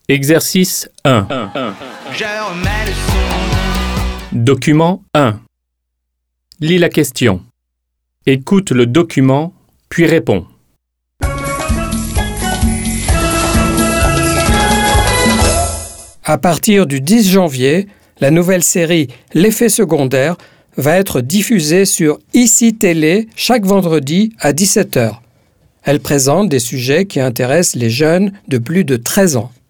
Exercice 1. Document 1. Lis la question. Écoute le document, puis réponds. À partir du 10 janvier, la nouvelle série L'effet secondaire va être diffusée sur ICI Télé chaque vendredi à 17h. Elle présente des sujets qui intéressent les jeunes de plus de 13 ans.